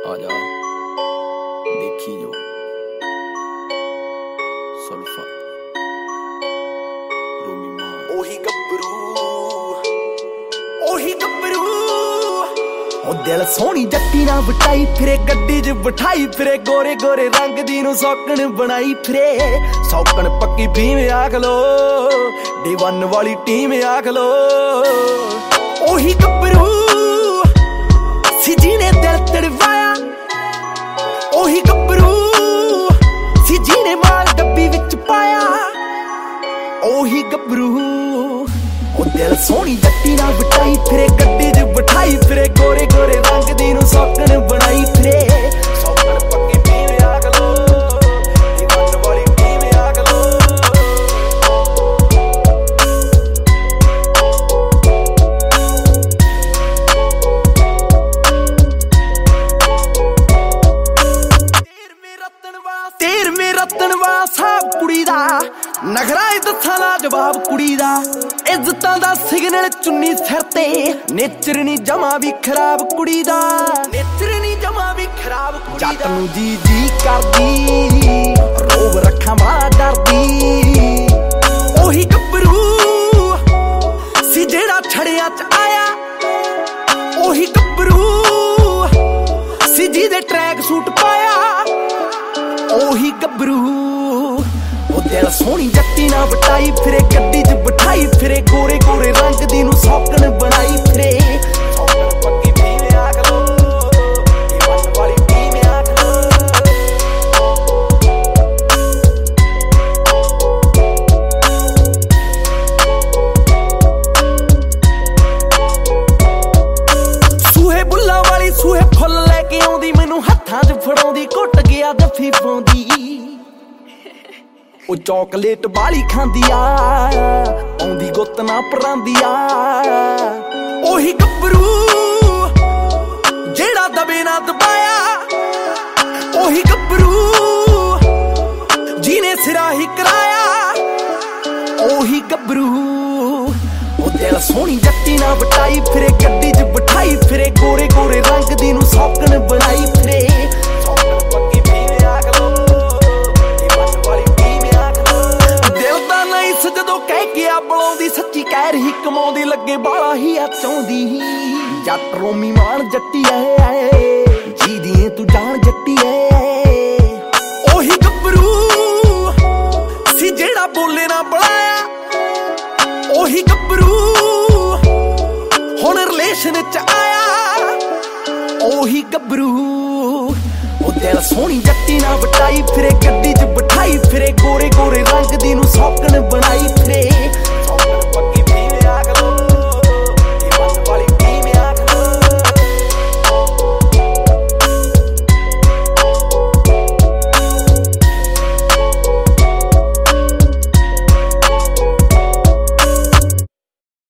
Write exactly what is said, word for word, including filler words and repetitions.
आजा देखी जो सुल्फा रोमी मां ओही गब्बरू ओही गब्बरू ओ दिल सोहनी जट्टी ना बटाई फिरे गड्डी च बिठाई फिरे गोरे गोरे रंग दी नू सौकन बनाई फिरे सौकन पक्की भीम आख लो डी वन वाली टीम आख लो ओही गब्बरू सी जीने दिल तड़वाया ओही गब्बरू सी जीने माल डब्बी विच पाया ओही गब्बरू ओ दिल सोहनी जट्टी ना बिठाई फिरे गड्डी च बिठाई फिरे गोरे गोरे रंग दी नू सौकन बनाई फिरे सौकन पक्की भीम आख लो दीवान वाली टीम आख लो तेर में रतनवा साहब कुड़ी दा नखरा दसा दा जवाब कुड़ी दा इज्जतां दा सिग्नल चुन्नी सिर ते नेचर नी जमा भी खराब कुड़ी दा नेचर नी जमा भी खराब कुड़ी दा जट नू जी जी करदी रोब रखा बड़ा डरदी ओही गब्बरू सी जेड़ा छड़िया च आया ओही गब्बरू सी जी दे ट्रैक सूट पाया ओही गब्बरू ओ दिल सोहनी जट्टी ना बटाई फिरे गड्डी च बिठाई फिरे गोरे गोरे रंग दी नू सौकन बनाई फिरे सौकन पक्की भीम आख लो दीवान वाली टीम आख लो सूहे बुल्ला वाली सूहे फुੱਲ ਲੈ ਕੇ ਆਉਂਦੀ ਮੈਨੂੰ ਹੱਥਾਂ 'ਚ ਫੜਾਉਂਦੀ ਘੁੱਟ ਗਿਆ ਜੱਫੀ ਪਾਉਂਦੀ ਉਹ ਚੌਕਲੇਟ ਬਾਲੀ ਖਾਂਦੀ ਆ ਆਉਂਦੀ ਗੁੱਤ ਨਾ ਪਰਾਂਦੀ ਆ ਉਹੀ ਗੱਭਰੂ ਜਿਹੜਾ ਦਬੇ ਨਾ ਦਬਾਇਆ ਉਹੀ ਗੱਭਰੂ ਜਿਹਨੇ ਸਿਰਾ ਹੀ ਕਰਾਇਆ ਉਹੀ ਗੱਭਰੂ ਉਹ ਦਿਲ ਸੋਹਣੀ ਜੱਟੀ ਨਾ ਬਟਾਈ ਫਿਰੇ ਗੱਡੀ 'ਚ ਬਿਠਾਈ ਫਿਰੇ ਗੋਰੇ ਗੋਰੇ ਰੰਗ ਦੀ ਨੂੰ ਸੌਕਣ ਬਣਾਈ ਫਿਰੇ ਸੌਕਣ ਪੱਕੀ ਭੀਮ ਆਖ ਲੋ ਦीवान वाली टीम आख लो दिल दा नहीं सजदों कह के आ बुलाउंदी सच्ची कह रही कमाउंदी लगे बाला ही आ चाहुंदी जट रोमी मान जट्टी ऐ जी दी तू जान जट्टी ऐ ओही गब्बरू सी जेड़ा बोले ना बुलाया ओही गब्बरू हुण रिलेशन च आया ओही गब्बरू ओ दिल सोहनी जट्टी ना बटाई फिरे गड्डी च